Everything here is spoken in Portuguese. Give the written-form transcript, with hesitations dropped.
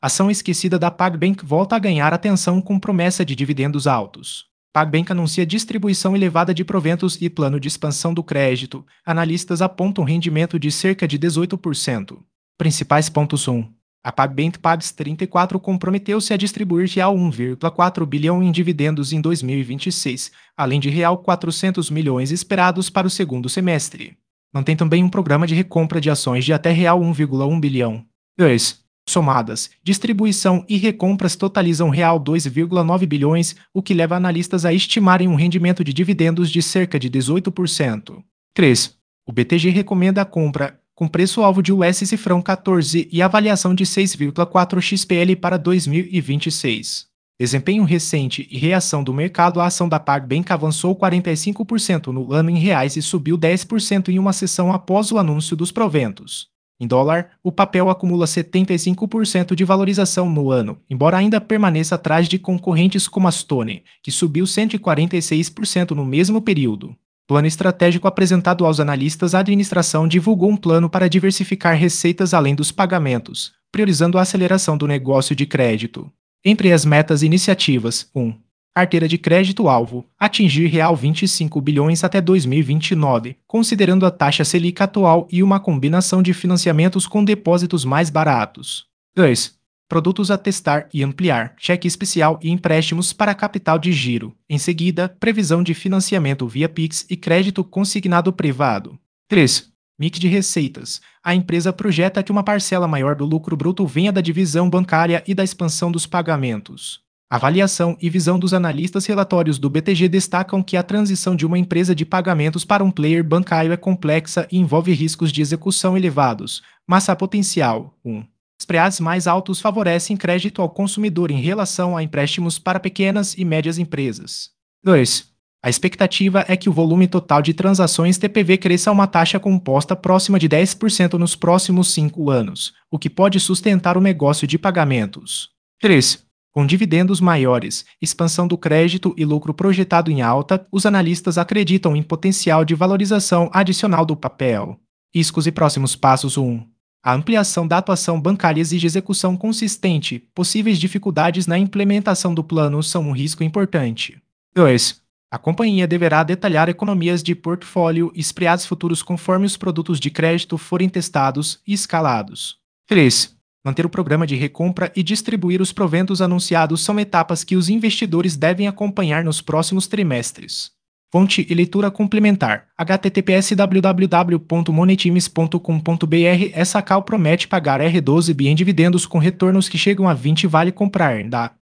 Ação esquecida da PagBank volta a ganhar atenção com promessa de dividendos altos. PagBank anuncia distribuição elevada de proventos e plano de expansão do crédito. Analistas apontam rendimento de cerca de 18%. Principais pontos 1. A PagBank Pags 34 comprometeu-se a distribuir real 1,4 bilhão em dividendos em 2026, além de real 400 milhões esperados para o segundo semestre. Mantém também um programa de recompra de ações de até real 1,1 bilhão. 2. Somadas, distribuição e recompras totalizam real 2,9 bilhões, o que leva analistas a estimarem um rendimento de dividendos de cerca de 18%. 3. O BTG recomenda a compra com preço-alvo de US cifrão 14 e avaliação de 6,4 XPL para 2026. Desempenho recente e reação do mercado. A ação da PagBank avançou 45% no ano em reais e subiu 10% em uma sessão após o anúncio dos proventos. Em dólar, o papel acumula 75% de valorização no ano, embora ainda permaneça atrás de concorrentes como a Stone, que subiu 146% no mesmo período. Plano estratégico apresentado aos analistas. A administração divulgou um plano para diversificar receitas além dos pagamentos, priorizando a aceleração do negócio de crédito. Entre as metas e iniciativas, 1. Carteira de crédito-alvo, atingir real 25 bilhões até 2029, considerando a taxa Selic atual e uma combinação de financiamentos com depósitos mais baratos. 2. Produtos a testar e ampliar, cheque especial e empréstimos para capital de giro. Em seguida, previsão de financiamento via Pix e crédito consignado privado. 3. Mix de receitas. A empresa projeta que uma parcela maior do lucro bruto venha da divisão bancária e da expansão dos pagamentos. Avaliação e visão dos analistas. Relatórios do BTG destacam que a transição de uma empresa de pagamentos para um player bancário é complexa e envolve riscos de execução elevados, mas há potencial. 1. Spreads mais altos favorecem crédito ao consumidor em relação a empréstimos para pequenas e médias empresas. 2. A expectativa é que o volume total de transações TPV cresça a uma taxa composta próxima de 10% nos próximos 5 anos, o que pode sustentar o negócio de pagamentos. 3. Com dividendos maiores, expansão do crédito e lucro projetado em alta, os analistas acreditam em potencial de valorização adicional do papel. Riscos e próximos passos. 1. A ampliação da atuação bancária exige execução consistente. Possíveis dificuldades na implementação do plano são um risco importante. 2. A companhia deverá detalhar economias de portfólio e spreads futuros conforme os produtos de crédito forem testados e escalados. 3. Manter o programa de recompra e distribuir os proventos anunciados são etapas que os investidores devem acompanhar nos próximos trimestres. Fonte e leitura complementar: https://www.monetimes.com.br. Essa call promete pagar R12 bi em dividendos com retornos que chegam a 20. Vale comprar, da